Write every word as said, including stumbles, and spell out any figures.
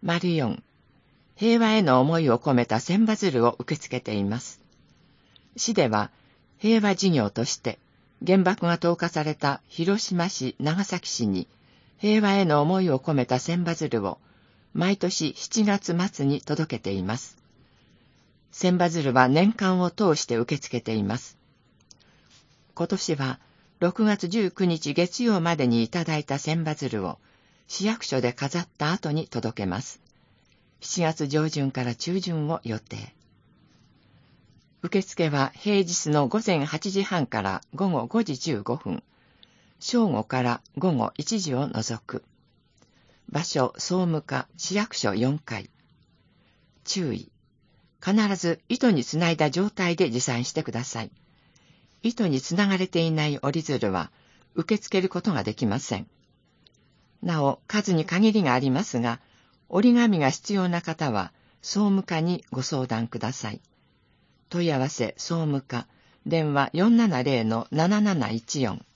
よん、平和への思いを込めた千羽鶴を受け付けています。市では、平和事業として、原爆が投下された広島市、長崎市に、平和への思いを込めた千羽鶴を、毎年しちがつ末に届けています。千羽鶴は年間を通して受け付けています。今年は、ろくがつじゅうくにち月曜までにいただいた千羽鶴を、市役所で飾った後に届けます。しちがつ上旬から中旬を予定。受付は平日のごぜんはちじはんからごごごじじゅうごふん、正午からごごいちじを除く。場所、総務課、市役所よんかい。注意。必ず糸につないだ状態で持参してください。糸につながれていない折り鶴は受け付けることができません。なお、数に限りがありますが、折り紙が必要な方は総務課にご相談ください。問い合わせ総務課、電話 よんななぜろのなななないちよん。